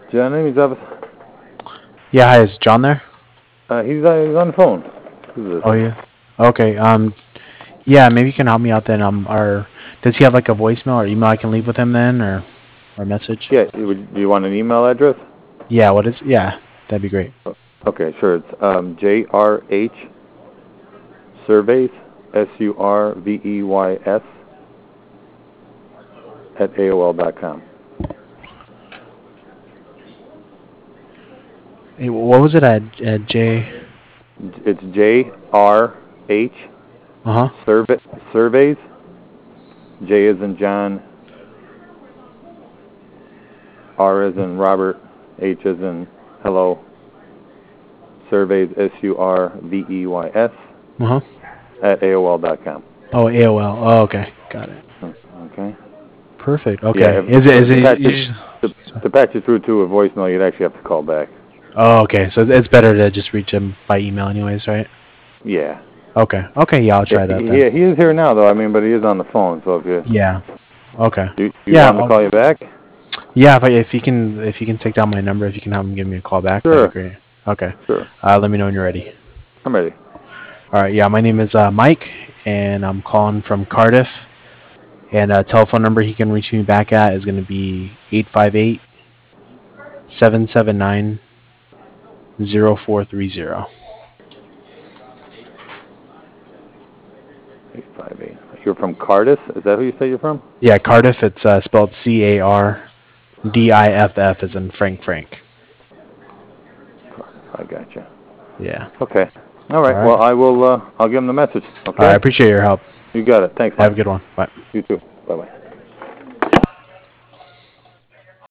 John, he's up. Yeah, hi, is John there? He's on the phone. Who's Oh this? yeah. Okay. Yeah, maybe you can help me out then. Or does he have like a voicemail or email I can leave with him then, or a message? Yeah, do you want an email address? Yeah. What is? Yeah, that'd be great. Okay, sure. It's JRH Surveys, SURVEYS, at AOL.com. Hey, what was it at J? It's JRH Uh huh. Surveys, J as in John, R as in Robert, H as in hello, Surveys, SURVEYS, Uh huh. at AOL.com. Oh, AOL. Oh, okay. Got it. Okay. Perfect. Yeah, Okay. Is it? Is to it? patch it to patch it through to a voicemail, you'd actually have to call back. Oh, okay. So it's better to just reach him by email, anyways, right? Yeah. Okay. Okay. Yeah, I'll Yeah, try that then. he is here now though. I mean, but he is on the phone. So if Yeah. Okay. you Yeah. want him to call you back? Yeah. If you can take down my number, if you can have him give me a call back, that'd be Sure. great. Okay. Sure. Let me know when you're ready. I'm ready. All right. Yeah. My name is Mike, and I'm calling from Cardiff. And telephone number he can reach me back at is going to be 858-779-0430. 858. You're from Cardiff? Is that who you say you're from? Yeah, Cardiff. It's spelled Cardiff as in Frank. I gotcha. Yeah. Okay. All All right. right. Well, I'll give him the message. All right. I Okay. appreciate your help. You got it. Thanks, Have Mike. a good one. Bye. You too. Bye bye.